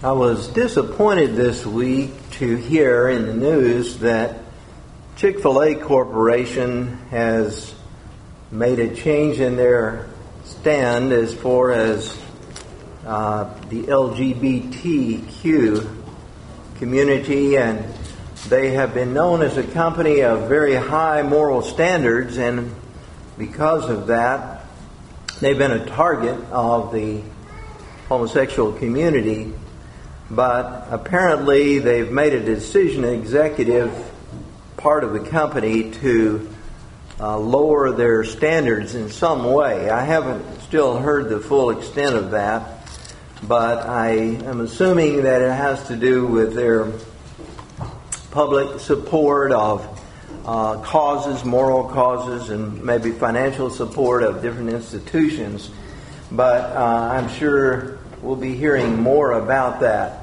I was disappointed this week to hear in the news that Chick-fil-A Corporation has made a change in their stand as far as the LGBTQ community, and they have been known as a company of very high moral standards, and because of that, they've been a target of the homosexual community. But apparently they've made a decision, an executive part of the company, to lower their standards in some way. I haven't still heard the full extent of that, but I am assuming that it has to do with their public support of causes, moral causes, and maybe financial support of different institutions. But I'm sure we'll be hearing more about that.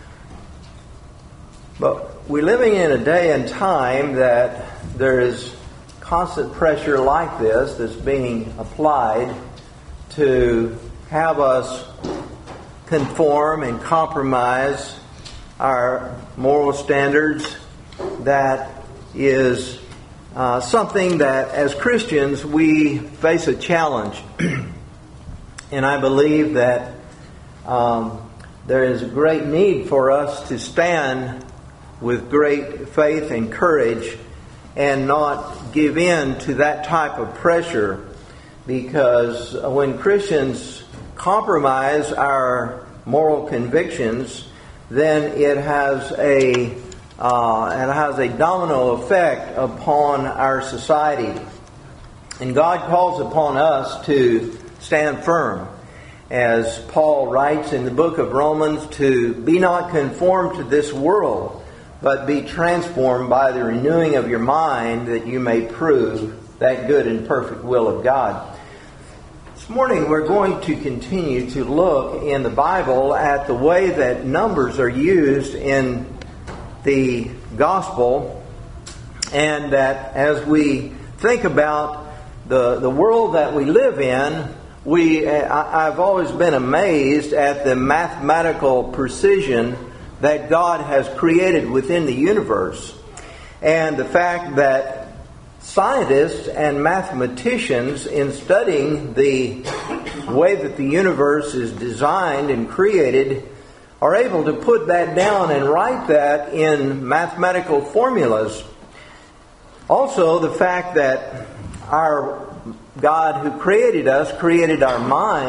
But we're living in a day and time that there is constant pressure like this that's being applied to have us conform and compromise our moral standards. That is something that as Christians we face a challenge. And I believe that there is a great need for us to stand with great faith and courage and not give in to that type of pressure, because when Christians compromise our moral convictions, then it has a domino effect upon our society. And God calls upon us to stand firm. As Paul writes in the book of Romans, to be not conformed to this world, but be transformed by the renewing of your mind, that you may prove that good and perfect will of God. This morning we're going to continue to look in the Bible at the way that numbers are used in the gospel, and that as we think about the world that we live in, I've always been amazed at the mathematical precision that God has created within the universe, and the fact that scientists and mathematicians, in studying the way that the universe is designed and created, are able to put that down and write that in mathematical formulas. Also, the fact that our God who created us created our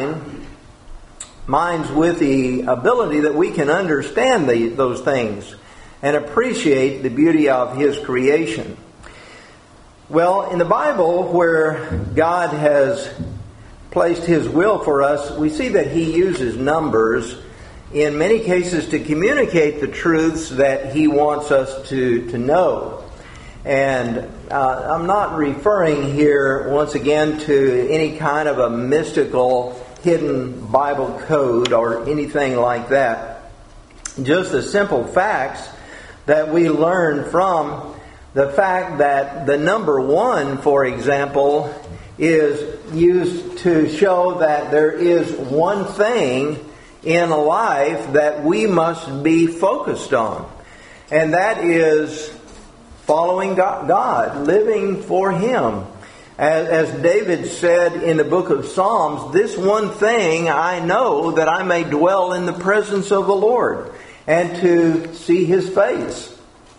minds with the ability that we can understand those things and appreciate the beauty of His creation. Well, in the Bible, where God has placed His will for us, we see that He uses numbers in many cases to communicate the truths that He wants us to know. And I'm not referring here, once again, to any kind of a mystical hidden Bible code or anything like that. Just the simple facts that we learn from the fact that the number 1, for example, is used to show that there is one thing in life that we must be focused on. And that is following God, living for Him. As David said in the book of Psalms, this one thing I know, that I may dwell in the presence of the Lord and to see His face.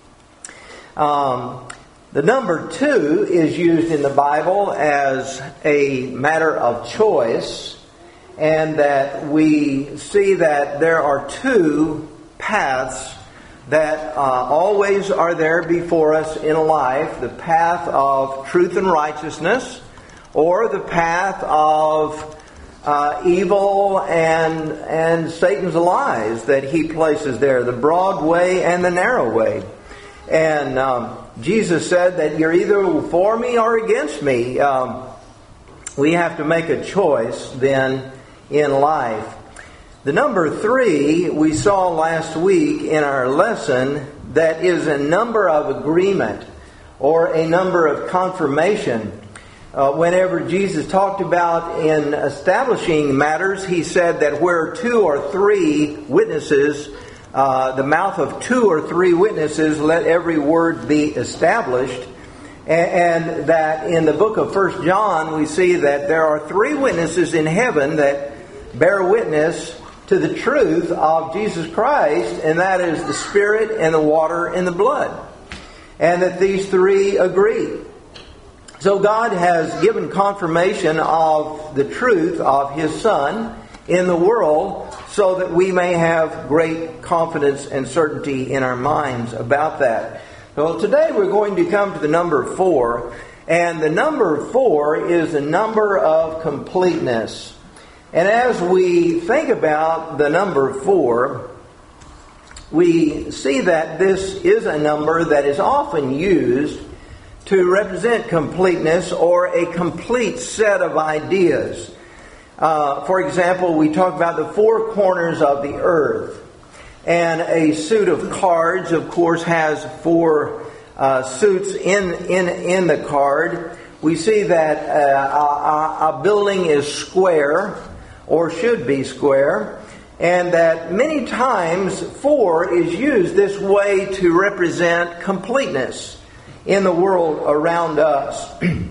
The number 2 is used in the Bible as a matter of choice, and that we see that there are 2 paths that always are there before us in life: the path of truth and righteousness, or the path of evil and Satan's lies that he places there, the broad way and the narrow way. And Jesus said that you're either for me or against me. We have to make a choice then in life. The number 3 we saw last week in our lesson, that is a number of agreement or a number of confirmation. Whenever Jesus talked about in establishing matters, he said that where 2 or 3 witnesses, the mouth of 2 or 3 witnesses, let every word be established. And that in the book of 1 John, we see that there are 3 witnesses in heaven that bear witness to the truth of Jesus Christ, and that is the Spirit and the water and the blood. And that these 3 agree. So God has given confirmation of the truth of His Son in the world so that we may have great confidence and certainty in our minds about that. So today we're going to come to the number 4. And the number 4 is the number of completeness. And as we think about the number 4, we see that this is a number that is often used to represent completeness or a complete set of ideas. For example, we talk about the 4 corners of the earth. And a suit of cards, of course, has 4 suits in the card. We see that a building is square, or should be square, and that many times 4 is used this way to represent completeness in the world around us.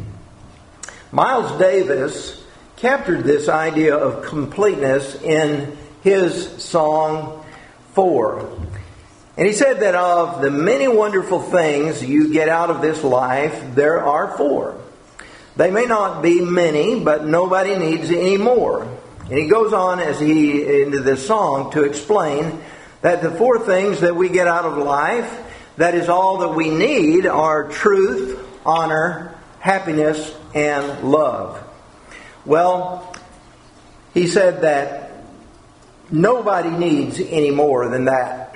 Miles Davis captured this idea of completeness in his song 4. And he said that of the many wonderful things you get out of this life, there are 4. They may not be many, but nobody needs any more. And he goes on into this song to explain that the 4 things that we get out of life, that is all that we need, are truth, honor, happiness, and love. Well, he said that nobody needs any more than that.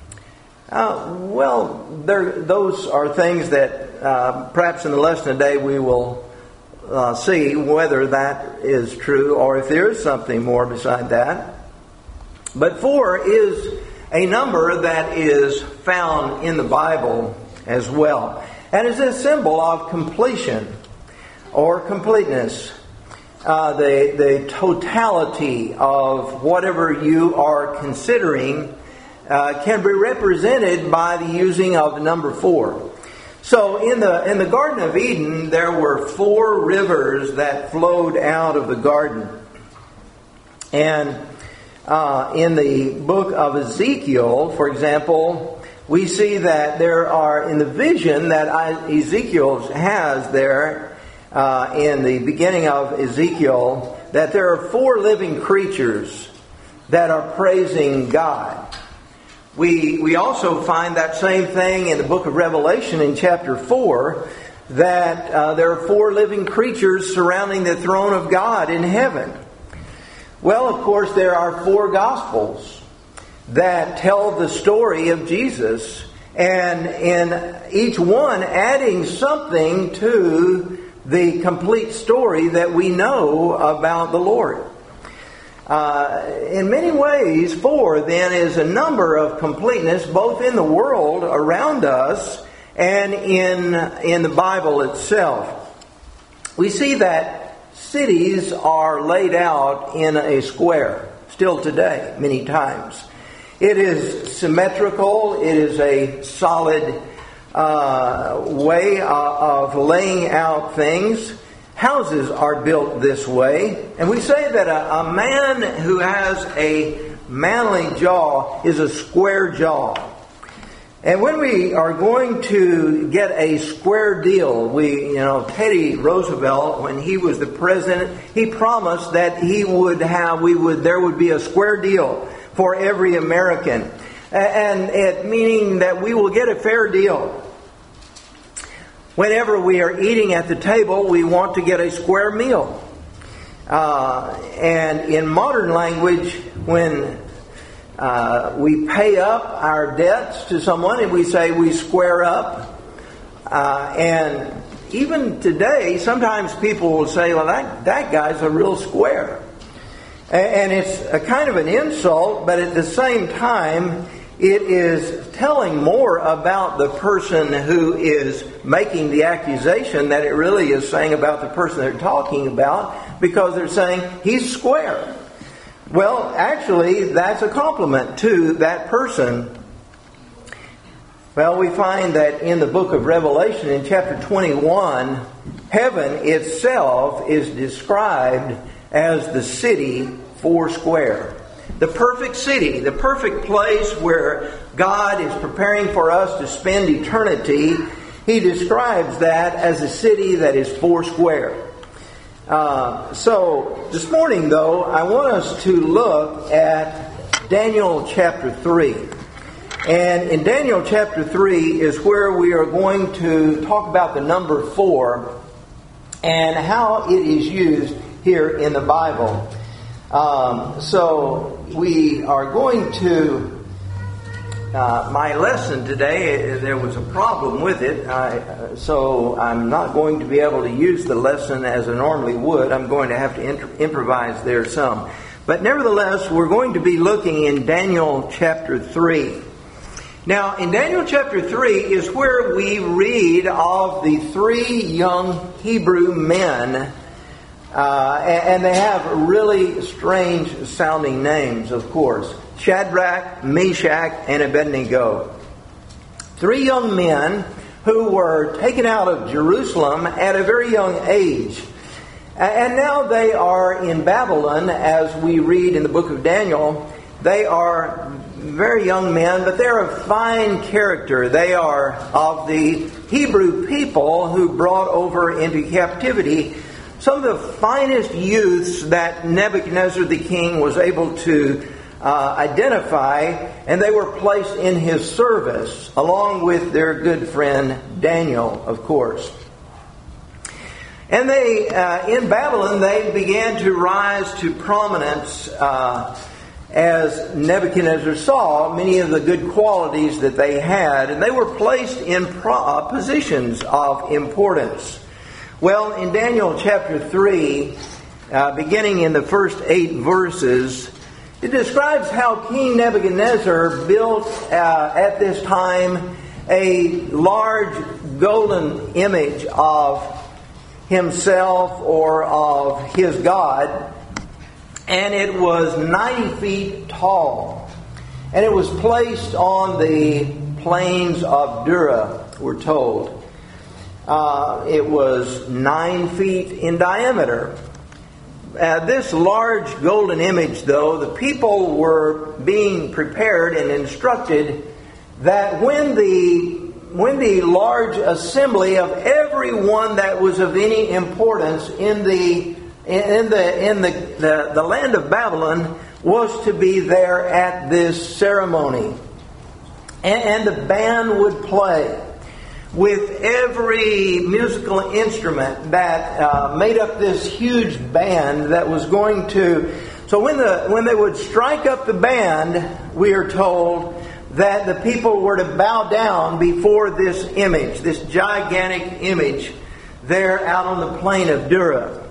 Those are things that perhaps in the lesson today we will see whether that is true or if there is something more beside that. But 4 is a number that is found in the Bible as well, and is a symbol of completion or completeness. The totality of whatever you are considering can be represented by the using of the number 4. So in the Garden of Eden, there were 4 rivers that flowed out of the garden. And in the book of Ezekiel, for example, we see that there are, in the vision that Ezekiel has there, in the beginning of Ezekiel, that there are 4 living creatures that are praising God. We also find that same thing in the book of Revelation in chapter 4, that there are 4 living creatures surrounding the throne of God in heaven. Well, of course, there are 4 Gospels that tell the story of Jesus, and in each one adding something to the complete story that we know about the Lord. In many ways, 4 then is a number of completeness, both in the world around us and in the Bible itself. We see that cities are laid out in a square, still today, many times. It is symmetrical. It is a solid way of laying out things. Houses are built this way. And we say that a man who has a manly jaw is a square jaw. And when we are going to get a square deal, Teddy Roosevelt, when he was the president, he promised that there would be a square deal for every American. And it meaning that we will get a fair deal. Whenever we are eating at the table, we want to get a square meal. And in modern language, when we pay up our debts to someone and we say we square up. And even today, sometimes people will say, well, that guy's a real square. And it's a kind of an insult, but at the same time, it is telling more about the person who is making the accusation than it really is saying about the person they're talking about, because they're saying he's square. Well, actually, that's a compliment to that person. Well, we find that in the book of Revelation, in chapter 21, heaven itself is described as the city foursquare. The perfect city, the perfect place where God is preparing for us to spend eternity. He describes that as a city that is foursquare. So this morning, though, I want us to look at Daniel chapter 3. And in Daniel chapter 3 is where we are going to talk about the number 4 and how it is used here in the Bible. So we are going to, my lesson today, there was a problem with it, so I'm not going to be able to use the lesson as I normally would. I'm going to have to improvise there some. But nevertheless, we're going to be looking in Daniel chapter 3. Now, in Daniel chapter 3 is where we read of the 3 young Hebrew men. And they have really strange sounding names, of course. Shadrach, Meshach, and Abednego. 3 young men who were taken out of Jerusalem at a very young age. And now they are in Babylon, as we read in the book of Daniel. They are very young men, but they're of fine character. They are of the Hebrew people who brought over into captivity some of the finest youths that Nebuchadnezzar the king was able to identify, and they were placed in his service, along with their good friend Daniel, of course. And they, in Babylon, they began to rise to prominence as Nebuchadnezzar saw many of the good qualities that they had, and they were placed in positions of importance. Well, in Daniel chapter 3, beginning in the first 8 verses, it describes how King Nebuchadnezzar built at this time a large golden image of himself or of his God, and it was 90 feet tall. And it was placed on the plains of Dura, we're told. It was 9 feet in diameter. This large golden image, though, the people were being prepared and instructed that when the large assembly of everyone that was of any importance in the land of Babylon was to be there at this ceremony, and the band would play with every musical instrument that made up this huge band that was going to. So when they would strike up the band, we are told that the people were to bow down before this image, this gigantic image there out on the plain of Dura.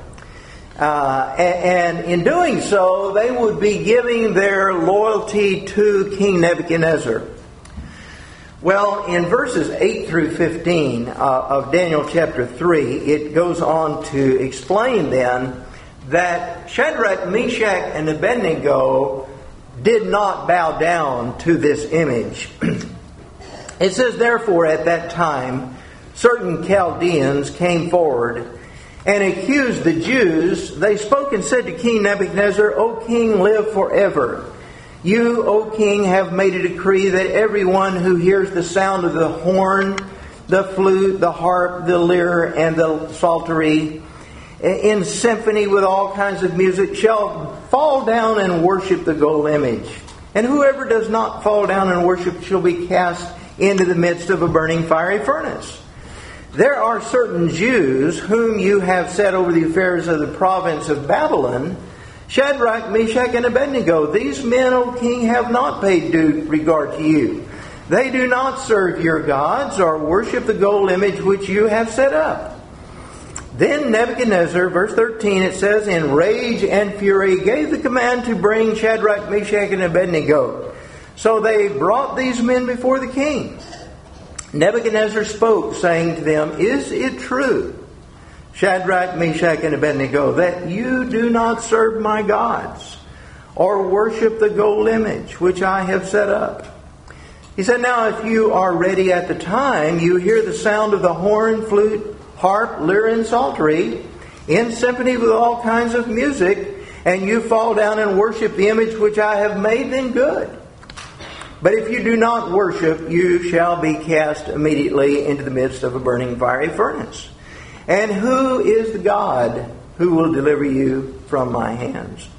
And in doing so, they would be giving their loyalty to King Nebuchadnezzar. Well, in verses 8 through 15 of Daniel chapter 3, it goes on to explain then that Shadrach, Meshach, and Abednego did not bow down to this image. It says, therefore, at that time, certain Chaldeans came forward and accused the Jews. They spoke and said to King Nebuchadnezzar, O king, live forever. You, O king, have made a decree that everyone who hears the sound of the horn, the flute, the harp, the lyre, and the psaltery, in symphony with all kinds of music, shall fall down and worship the gold image. And whoever does not fall down and worship shall be cast into the midst of a burning fiery furnace. There are certain Jews whom you have set over the affairs of the province of Babylon, Shadrach, Meshach, and Abednego. These men, O king, have not paid due regard to you. They do not serve your gods or worship the gold image which you have set up. Then Nebuchadnezzar, verse 13, it says, in rage and fury gave the command to bring Shadrach, Meshach, and Abednego. So they brought these men before the king. Nebuchadnezzar spoke, saying to them, "Is it true, Shadrach, Meshach, and Abednego, that you do not serve my gods, or worship the gold image which I have set up?" He said, "Now if you are ready at the time, you hear the sound of the horn, flute, harp, lyre, and psaltery, in symphony with all kinds of music, and you fall down and worship the image which I have made, then good. But if you do not worship, you shall be cast immediately into the midst of a burning fiery furnace. And who is the God who will deliver you from my hands?"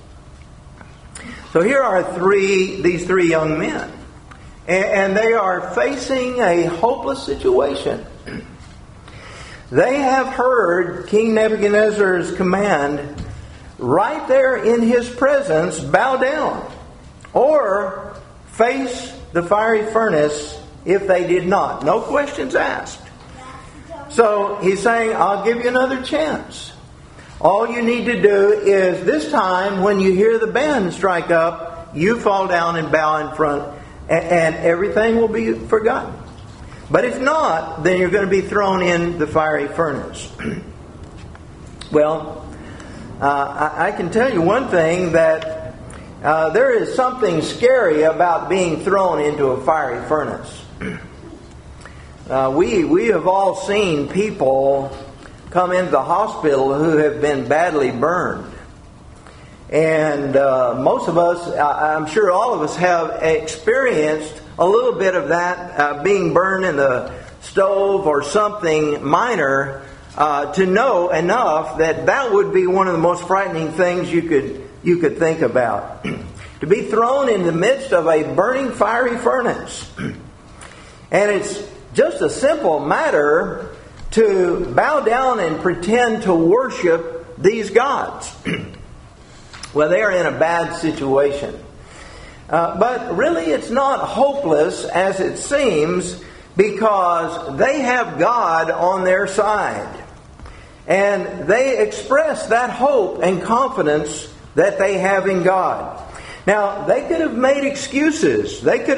So here are these three young men. And they are facing a hopeless situation. They have heard King Nebuchadnezzar's command right there in his presence, bow down, or face the fiery furnace if they did not. No questions asked. So he's saying, "I'll give you another chance. All you need to do is this time when you hear the band strike up, you fall down and bow in front, and everything will be forgotten. But if not, then you're going to be thrown in the fiery furnace." Well, I can tell you one thing, that there is something scary about being thrown into a fiery furnace. We have all seen people come into the hospital who have been badly burned. And most of us, I'm sure all of us, have experienced a little bit of that, being burned in the stove or something minor, to know enough that would be one of the most frightening things you could think about. To be thrown in the midst of a burning fiery furnace. And it's just a simple matter to bow down and pretend to worship these gods. Well, they are in a bad situation. But really it's not hopeless as it seems, because they have God on their side. And they express that hope and confidence that they have in God. Now, they could have made excuses.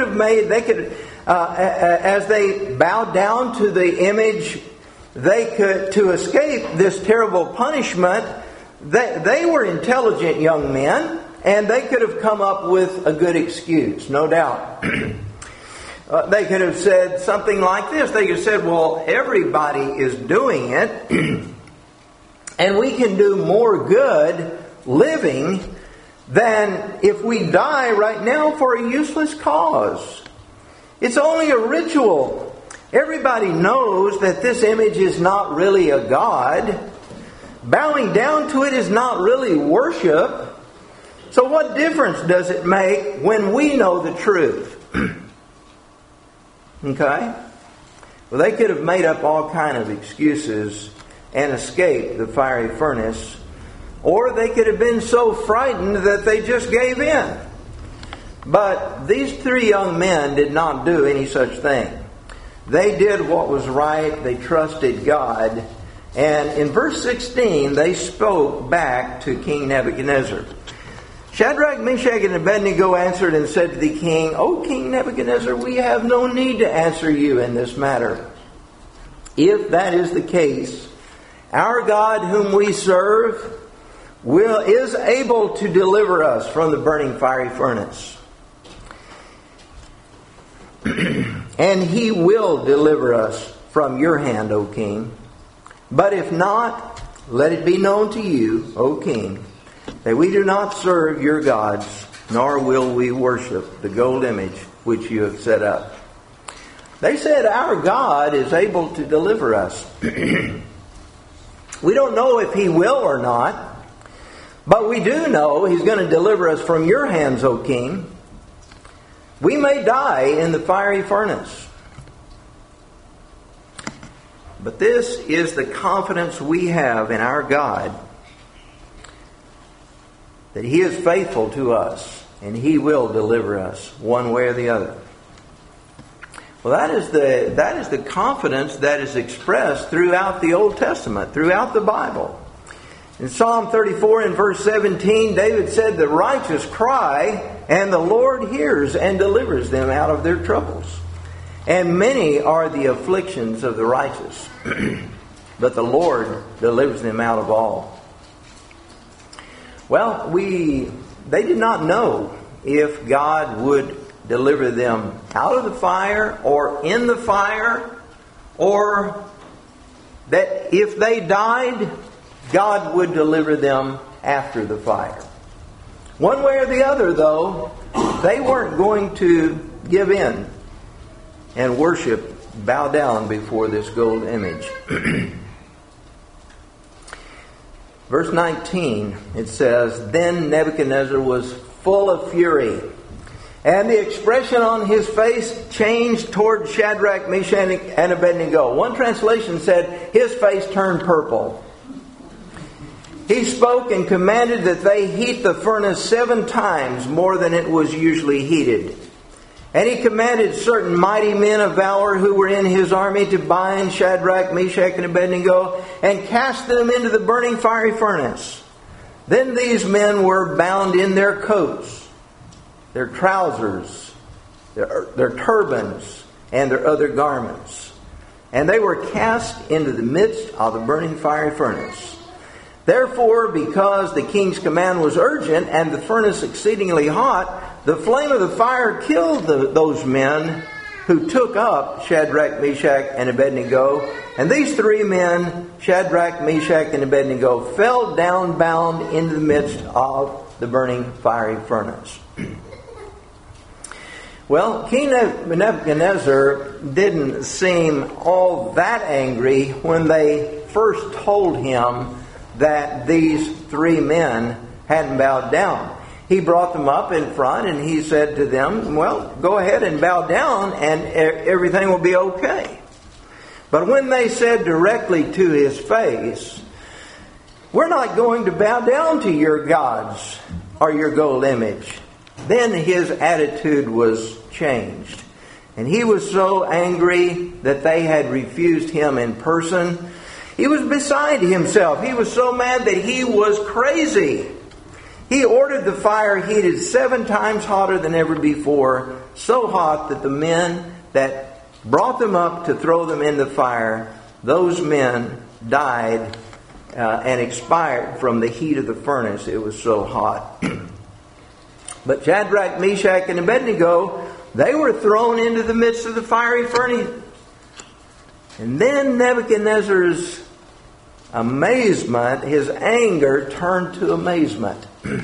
As they bowed down to the image, to escape this terrible punishment, they were intelligent young men, and they could have come up with a good excuse, no doubt. They could have said something like this. They could have said, "Well, everybody is doing it, and we can do more good living than if we die right now for a useless cause. It's only a ritual. Everybody knows that this image is not really a god. Bowing down to it is not really worship. So what difference does it make when we know the truth?" Okay? Well, they could have made up all kind of excuses and escaped the fiery furnace. Or they could have been so frightened that they just gave in. But these three young men did not do any such thing. They did what was right. They trusted God. And in verse 16, they spoke back to King Nebuchadnezzar. Shadrach, Meshach, and Abednego answered and said to the king, "O King Nebuchadnezzar, we have no need to answer you in this matter. If that is the case, our God whom we serve is able to deliver us from the burning fiery furnace. And He will deliver us from your hand, O King. But if not, let it be known to you, O King, that we do not serve your gods, nor will we worship the gold image which you have set up." They said, "Our God is able to deliver us." We don't know if He will or not, but we do know He's going to deliver us from your hands, O King. We may die in the fiery furnace. But this is the confidence we have in our God, that He is faithful to us and He will deliver us one way or the other. Well, that is the confidence that is expressed throughout the Old Testament, throughout the Bible. In Psalm 34 and verse 17, David said, "The righteous cry, and the Lord hears and delivers them out of their troubles. And many are the afflictions of the righteous, but the Lord delivers them out of all." Well, they did not know if God would deliver them out of the fire or in the fire, or that if they died, God would deliver them after the fire. One way or the other, though, they weren't going to give in and bow down before this gold image. Verse 19, it says, "Then Nebuchadnezzar was full of fury, and the expression on his face changed toward Shadrach, Meshach, and Abednego." One translation said, his face turned purple. He spoke and commanded that they heat the furnace 7 times more than it was usually heated. And he commanded certain mighty men of valor who were in his army to bind Shadrach, Meshach, and Abednego and cast them into the burning fiery furnace. Then these men were bound in their coats, their trousers, their turbans, and their other garments. And they were cast into the midst of the burning fiery furnace. Therefore, because the king's command was urgent and the furnace exceedingly hot, the flame of the fire killed those men who took up Shadrach, Meshach, and Abednego. And these 3 men, Shadrach, Meshach, and Abednego, fell down bound into the midst of the burning fiery furnace. Well, King Nebuchadnezzar didn't seem all that angry when they first told him that these 3 men hadn't bowed down. He brought them up in front and he said to them, "Well, go ahead and bow down and everything will be okay." But when they said directly to his face, "We're not going to bow down to your gods or your gold image," then his attitude was changed. And he was so angry that they had refused him in person. He was beside himself. He was so mad that he was crazy. He ordered the fire heated 7 times hotter than ever before, so hot that the men that brought them up to throw them in the fire, those men died and expired from the heat of the furnace. It was so hot. But Shadrach, Meshach, and Abednego, they were thrown into the midst of the fiery furnace. And then Nebuchadnezzar's amazement, his anger turned to amazement.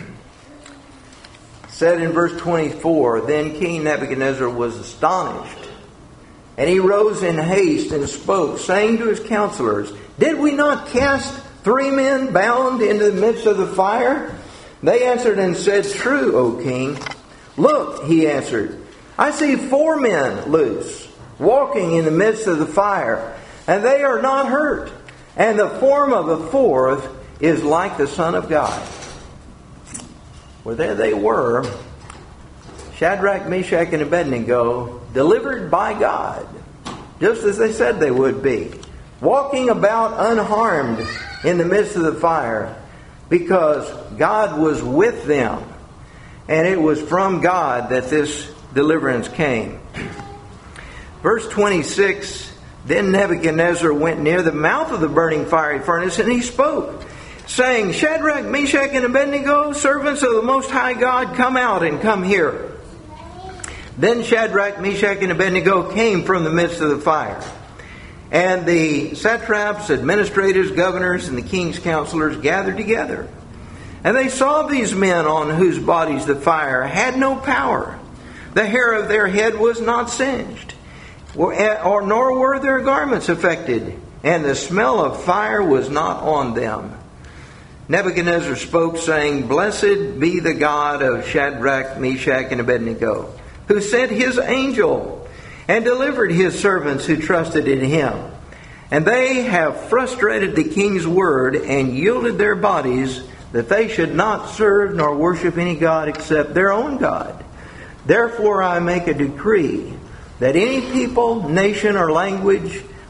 Said in verse 24, "Then King Nebuchadnezzar was astonished, and he rose in haste and spoke, saying to his counselors, 'Did we not cast 3 men bound into the midst of the fire?' They answered and said, 'True, O king.' 'Look,' he answered, 'I see 4 men loose, walking in the midst of the fire, and they are not hurt. And the form of the 4th is like the Son of God.'" Well, there they were, Shadrach, Meshach, and Abednego, delivered by God, just as they said they would be, walking about unharmed in the midst of the fire, because God was with them, and it was from God that this deliverance came. Verse 26, "Then Nebuchadnezzar went near the mouth of the burning fiery furnace, and he spoke, saying, 'Shadrach, Meshach, and Abednego, servants of the Most High God, come out and come here.' Then Shadrach, Meshach, and Abednego came from the midst of the fire. And the satraps, administrators, governors, and the king's counselors gathered together. And they saw these men on whose bodies the fire had no power. The hair of their head was not singed, nor were their garments affected, and the smell of fire was not on them. Nebuchadnezzar spoke, saying, 'Blessed be the God of Shadrach, Meshach, and Abednego, who sent his angel and delivered his servants who trusted in him. And they have frustrated the king's word and yielded their bodies, that they should not serve nor worship any god except their own God. Therefore I make a decree that any people, nation, or language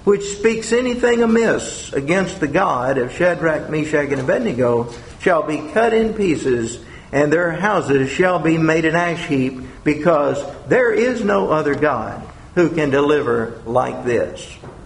which speaks anything amiss against the God of Shadrach, Meshach, and Abednego shall be cut in pieces, and their houses shall be made an ash heap, because there is no other God who can deliver like this.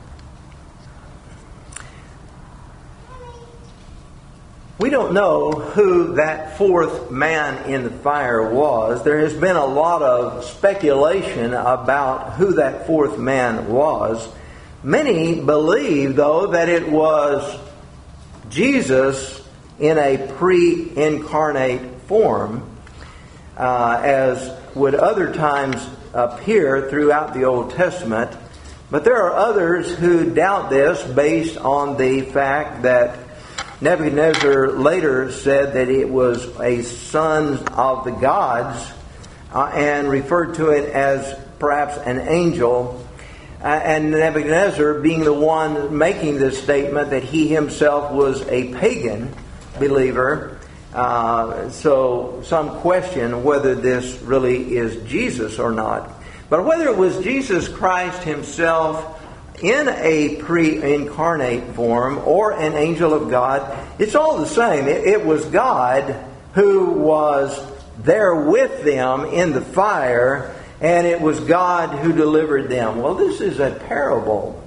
We don't know who that fourth man in the fire was. There has been a lot of speculation about who that fourth man was. Many believe, though, that it was Jesus in a pre-incarnate form, as would other times appear throughout the Old Testament. But there are others who doubt this based on the fact that Nebuchadnezzar later said that it was a son of the gods and referred to it as perhaps an angel. And Nebuchadnezzar being the one making this statement that he himself was a pagan believer. So some question whether this really is Jesus or not. But whether it was Jesus Christ himself in a pre-incarnate form or an angel of God, it's all the same. It was God who was there with them in the fire, and it was God who delivered them. Well, this is a parable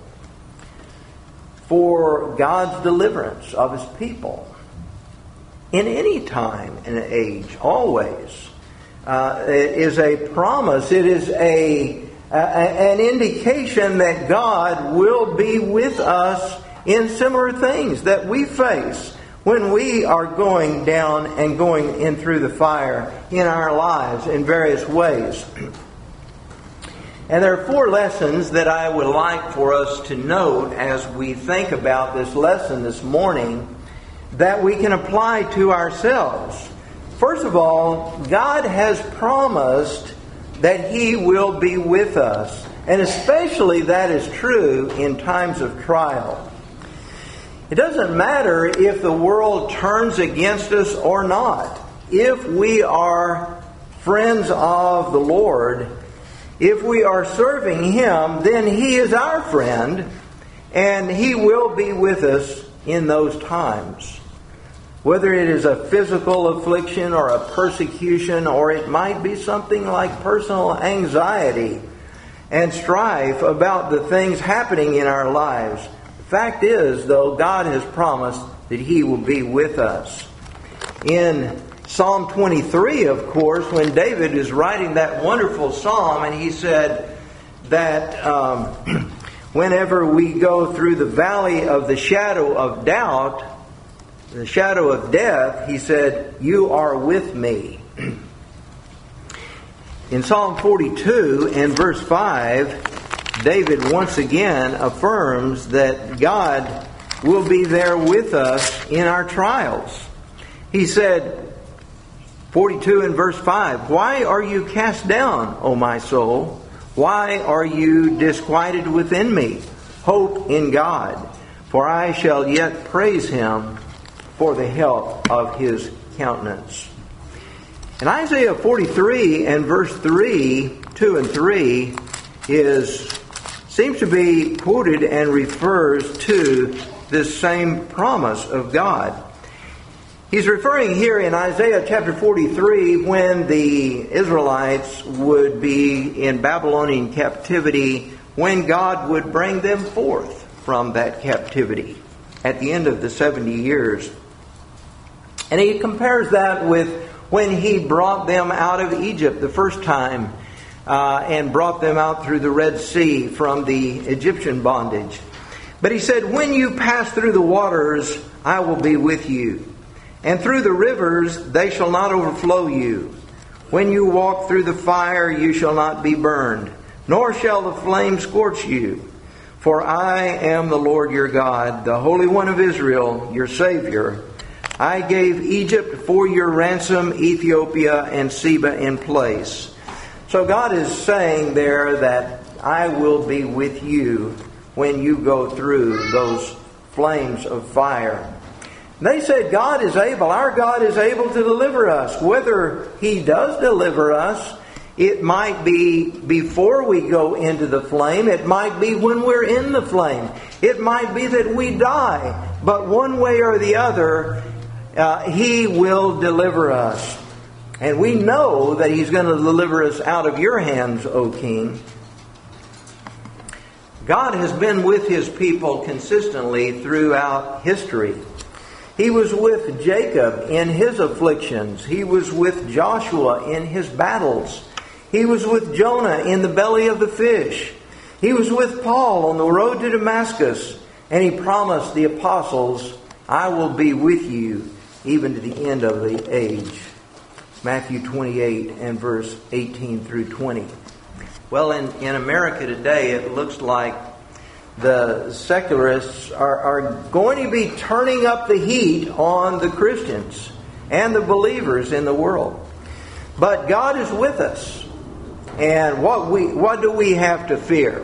for God's deliverance of His people. In any time and age, always. It is a promise. It is an indication that God will be with us in similar things that we face when we are going down and going in through the fire in our lives in various ways. And there are 4 lessons that I would like for us to note as we think about this lesson this morning that we can apply to ourselves. First of all, God has promised that He will be with us. And especially that is true in times of trial. It doesn't matter if the world turns against us or not. If we are friends of the Lord, if we are serving Him, then He is our friend, and He will be with us in those times. Whether it is a physical affliction or a persecution, or it might be something like personal anxiety and strife about the things happening in our lives. The fact is, though, God has promised that He will be with us. In Psalm 23, of course, when David is writing that wonderful psalm, and he said that whenever we go through the valley of the shadow of doubt, the shadow of death, he said, "You are with me." In Psalm 42 and verse 5, David once again affirms that God will be there with us in our trials. He said, 42 and verse 5, "Why are you cast down, O my soul? Why are you disquieted within me? Hope in God, for I shall yet praise Him for the help of His countenance." And Isaiah 43 and verse 3, 2 and 3 seems to be quoted and refers to this same promise of God. He's referring here in Isaiah chapter 43 when the Israelites would be in Babylonian captivity, when God would bring them forth from that captivity at the end of the 70 years. And he compares that with when He brought them out of Egypt the first time and brought them out through the Red Sea from the Egyptian bondage. But he said, "When you pass through the waters, I will be with you. And through the rivers, they shall not overflow you. When you walk through the fire, you shall not be burned, nor shall the flame scorch you. For I am the Lord your God, the Holy One of Israel, your Savior. I gave Egypt for your ransom, Ethiopia and Seba in place." So God is saying there that I will be with you when you go through those flames of fire. They said God is able, our God is able to deliver us. Whether He does deliver us It might be before we go into the flame. It might be when we're in the flame. It might be that we die. But one way or the other, He will deliver us. And we know that He's going to deliver us out of your hands, O King. God has been with His people consistently throughout history. He was with Jacob in his afflictions. He was with Joshua in his battles. He was with Jonah in the belly of the fish. He was with Paul on the road to Damascus. And He promised the apostles, I will be with you even to the end of the age. Matthew 28 and verse 18 through 20. Well, in America today, it looks like the secularists are going to be turning up the heat on the Christians and the believers in the world. But God is with us. And what do we have to fear?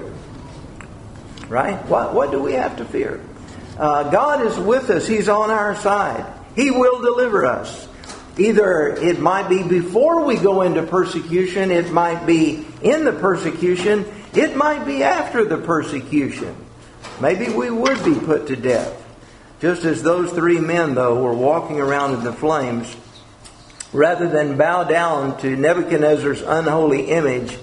Right? What do we have to fear? God is with us. He's on our side. He will deliver us. Either it might be before we go into persecution, it might be in the persecution, it might be after the persecution. Maybe we would be put to death. Just as those three men, though, were walking around in the flames, rather than bow down to Nebuchadnezzar's unholy image,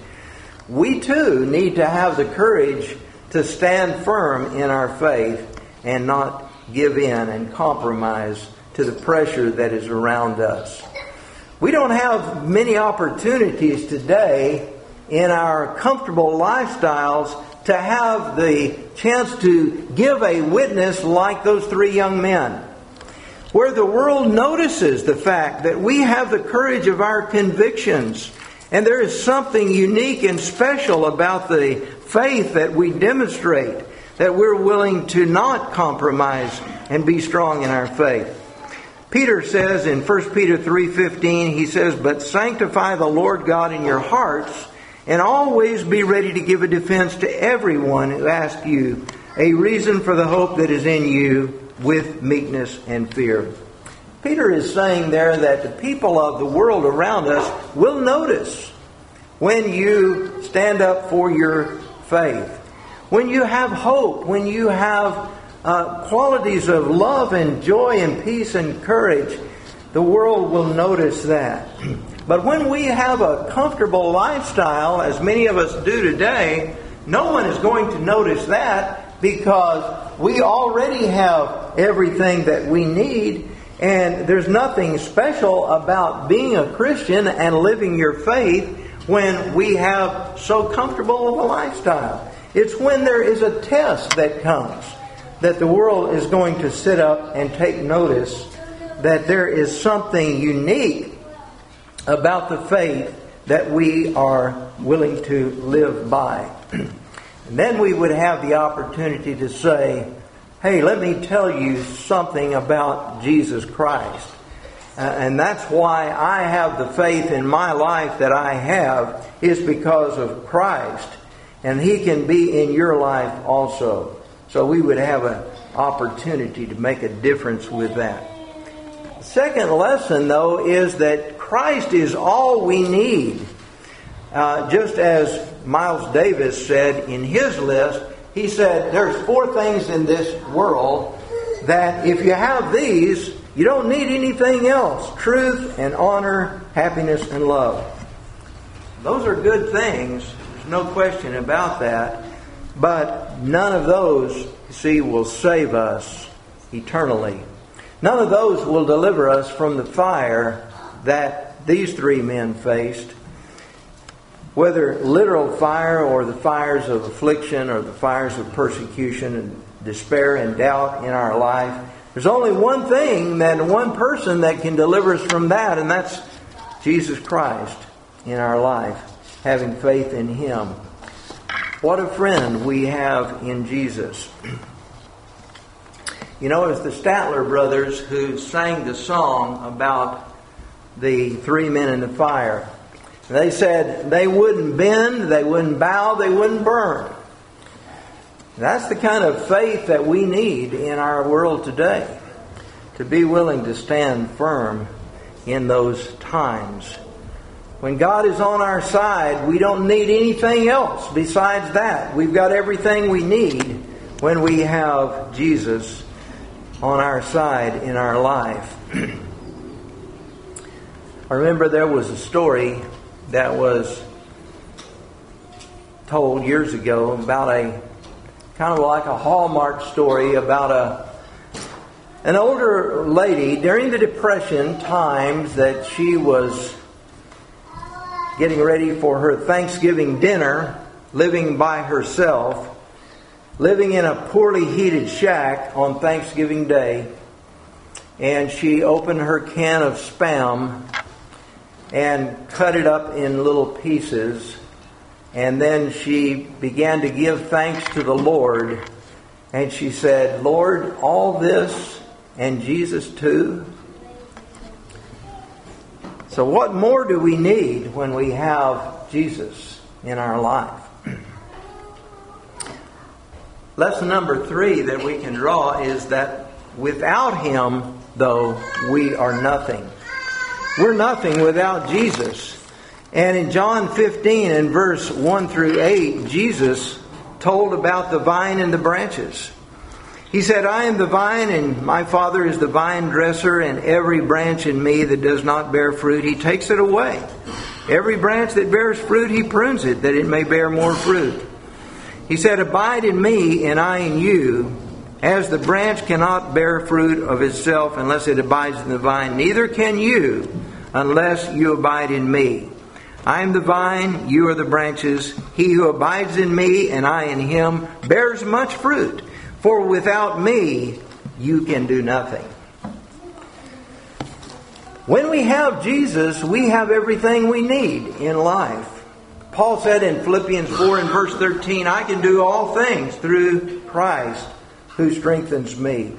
we too need to have the courage to stand firm in our faith and not give in and compromise to the pressure that is around us. We don't have many opportunities today in our comfortable lifestyles to have the chance to give a witness like those three young men, where the world notices the fact that we have the courage of our convictions, and there is something unique and special about the faith that we demonstrate, that we're willing to not compromise and be strong in our faith. Peter says in 1 Peter 3:15, he says, but sanctify the Lord God in your hearts, and always be ready to give a defense to everyone who asks you a reason for the hope that is in you with meekness and fear. Peter is saying there that the people of the world around us will notice when you stand up for your faith, when you have hope, when you have qualities of love and joy and peace and courage. The world will notice that. But when we have a comfortable lifestyle, as many of us do today, no one is going to notice that, because we already have everything that we need, and there's nothing special about being a Christian and living your faith when we have so comfortable of a lifestyle. It's when there is a test that comes that the world is going to sit up and take notice that there is something unique about the faith that we are willing to live by. And then we would have the opportunity to say, hey, let me tell you something about Jesus Christ. And that's why I have the faith in my life that I have, is because of Christ. And He can be in your life also. So we would have an opportunity to make a difference with that. The second lesson, though, is that Christ is all we need. Just as Miles Davis said in his list, he said, there's 4 things in this world that if you have these, you don't need anything else. Truth and honor, happiness and love. Those are good things. There's no question about that. But none of those, you see, will save us eternally. None of those will deliver us from the fire that these 3 men faced. Whether literal fire or the fires of affliction or the fires of persecution and despair and doubt in our life, there's only one thing, one person that can deliver us from that, and that's Jesus Christ in our life, having faith in Him. What a friend we have in Jesus. You know, it was the Statler brothers who sang the song about the 3 men in the fire. They said they wouldn't bend, they wouldn't bow, they wouldn't burn. That's the kind of faith that we need in our world today, to be willing to stand firm in those times. When God is on our side, we don't need anything else besides that. We've got everything we need when we have Jesus on our side in our life. I remember there was a story that was told years ago about a kind of like a Hallmark story about an older lady during the Depression times that she was getting ready for her Thanksgiving dinner, living by herself, living in a poorly heated shack on Thanksgiving Day. And she opened her can of Spam and cut it up in little pieces. And then she began to give thanks to the Lord. And she said, "Lord, all this and Jesus too." So what more do we need when we have Jesus in our life? Lesson number 3 that we can draw is that without Him, though, we are nothing. We're nothing without Jesus. And in John 15 and verse 1 through 8, Jesus told about the vine and the branches. He said, "I am the vine, and my Father is the vine dresser, and every branch in me that does not bear fruit, He takes it away. Every branch that bears fruit, He prunes it, that it may bear more fruit. He said, Abide in me, and I in you. As the branch cannot bear fruit of itself unless it abides in the vine, neither can you unless you abide in me. I am the vine, you are the branches. He who abides in me, and I in him, bears much fruit. For without me, you can do nothing." When we have Jesus, we have everything we need in life. Paul said in Philippians 4 and verse 13, "I can do all things through Christ who strengthens me."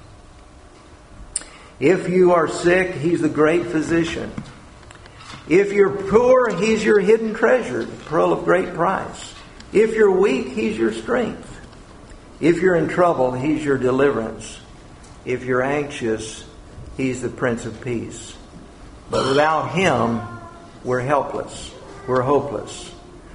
If you are sick, He's the great physician. If you're poor, He's your hidden treasure, the pearl of great price. If you're weak, He's your strength. If you're in trouble, He's your deliverance. If you're anxious, He's the Prince of Peace. But without Him, we're helpless. We're hopeless.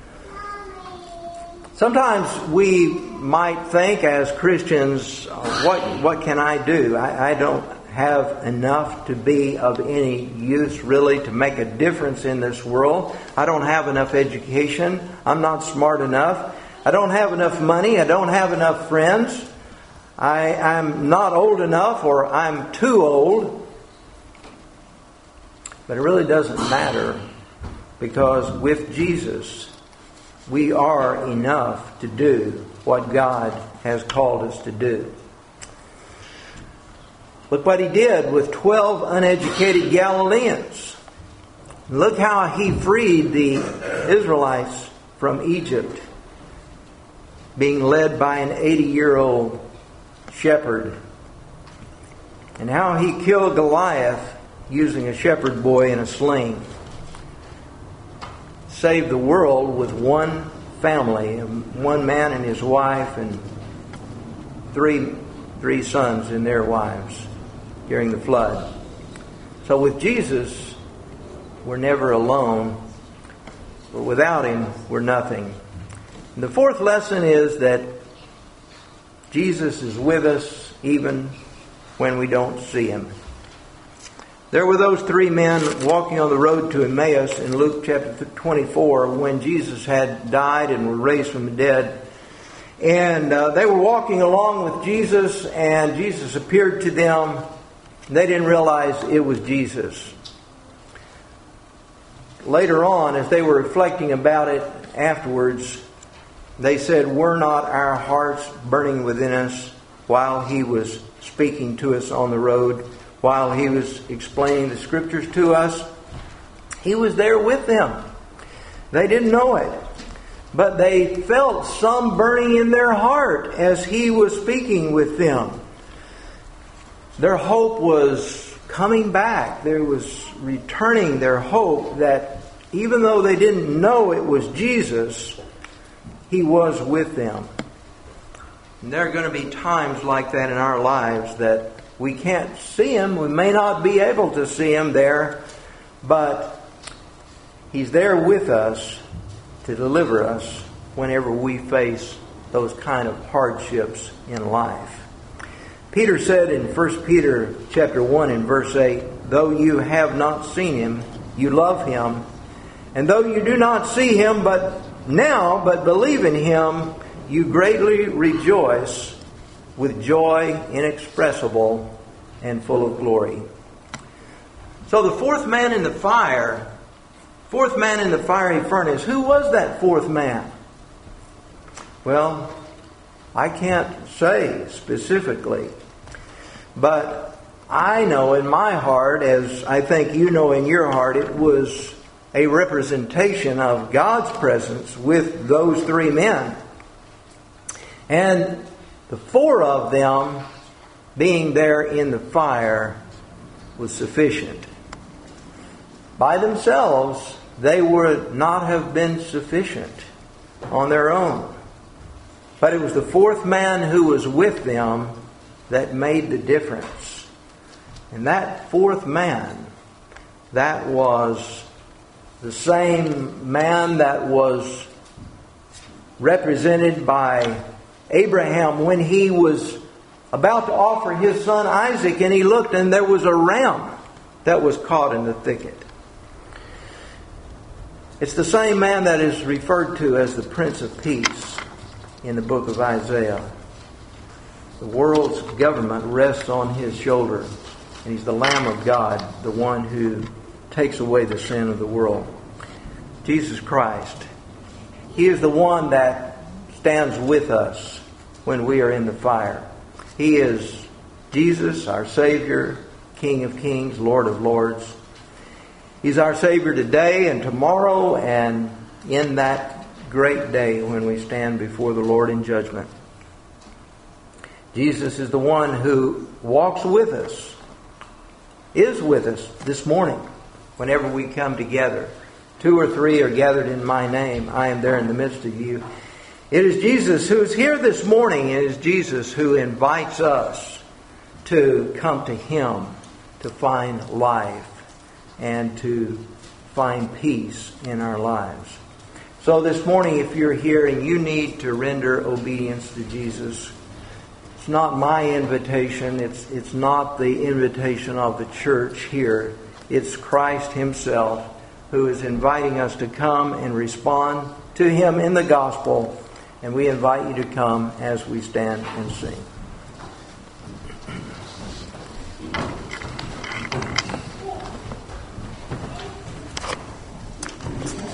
Sometimes we might think as Christians, what can I do? I don't have enough to be of any use really to make a difference in this world. I don't have enough education. I'm not smart enough. I don't have enough money. I don't have enough friends. I'm not old enough, or I'm too old. But it really doesn't matter, because with Jesus, we are enough to do what God has called us to do. Look what He did with 12 uneducated Galileans. Look how He freed the Israelites from Egypt, being led by an 80-year-old shepherd. And how He killed Goliath using a shepherd boy in a sling. Saved the world with one family, one man and his wife, and three sons and their wives during the flood. So with Jesus, we're never alone. But without Him, we're nothing. And the fourth lesson is that Jesus is with us even when we don't see Him. There were those 3 men walking on the road to Emmaus in Luke chapter 24 when Jesus had died and were raised from the dead. And they were walking along with Jesus, and Jesus appeared to them. They didn't realize it was Jesus. Later on, as they were reflecting about it afterwards, they said, "Were not our hearts burning within us while He was speaking to us on the road, while He was explaining the Scriptures to us?" He was there with them. They didn't know it, but they felt some burning in their heart as He was speaking with them. Their hope was coming back. There was returning their hope that even though they didn't know it was Jesus, He was with them. And there are going to be times like that in our lives that we can't see Him. We may not be able to see Him there, but He's there with us to deliver us whenever we face those kind of hardships in life. Peter said in 1 Peter chapter 1 and verse 8, "Though you have not seen Him, you love Him. And though you do not see Him but believe in Him, you greatly rejoice with joy inexpressible and full of glory." So the fourth man in the fiery furnace, who was that fourth man? Well, I can't say specifically, but I know in my heart, as I think you know in your heart, it was a representation of God's presence with those three men. And the four of them being there in the fire was sufficient. By themselves, they would not have been sufficient on their own. But it was the fourth man who was with them that made the difference. And that fourth man, that was the same man that was represented by Abraham when he was about to offer his son Isaac, and he looked and there was a ram that was caught in the thicket. It's the same man that is referred to as the Prince of Peace in the book of Isaiah. The world's government rests on His shoulder, and He's the Lamb of God, the one who takes away the sin of the world. Jesus Christ. He is the one that stands with us when we are in the fire. He is Jesus, our Savior, King of Kings, Lord of Lords. He's our Savior today and tomorrow and in that great day when we stand before the Lord in judgment. Jesus is the one who walks with us, is with us this morning whenever we come together. 2 or 3 are gathered in my name, I am there in the midst of you. It is Jesus who is here this morning. It is Jesus who invites us to come to Him to find life and to find peace in our lives. So this morning, if you're here and you need to render obedience to Jesus, it's not my invitation. It's not the invitation of the church here. It's Christ Himself who is inviting us to come and respond to Him in the gospel. And we invite you to come as we stand and sing.